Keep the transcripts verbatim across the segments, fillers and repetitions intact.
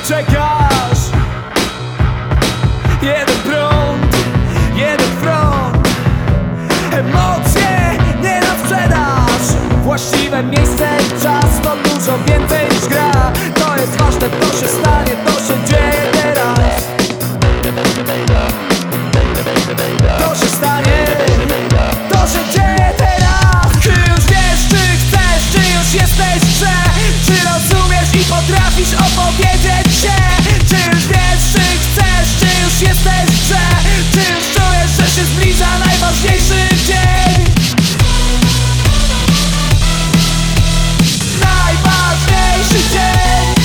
czekasz. Jeden prąd, jeden front. Emocje nie na sprzedaż. Właściwe miejsce i czas to dużo więcej niż gra. To jest ważne, to się stanie, to się dzieje teraz. To się stanie, to się dzieje teraz. Czy już wiesz, czy chcesz, czy już jesteś w grze? Czy rozumiesz i potrafisz opowiedzieć się? Czy już wiesz, czy chcesz, czy już jesteś w grze? Czy już czujesz, że się zbliża najważniejszy dzień? Najważniejszy dzień.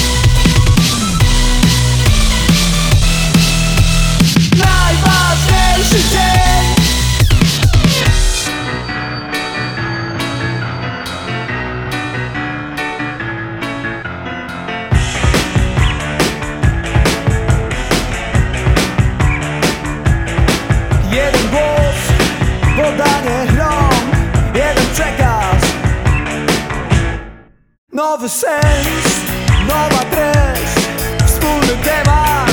Najważniejszy dzień. Jeden głos, podanie rąk, jeden przekaz. Nowy sens, nowa treść, wspólny temat.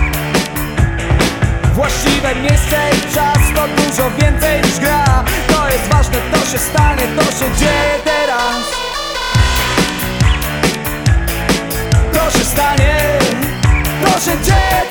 Właściwe miejsce i czas to dużo więcej niż gra. To jest ważne, to się stanie, to się dzieje teraz. To się stanie, to się dzieje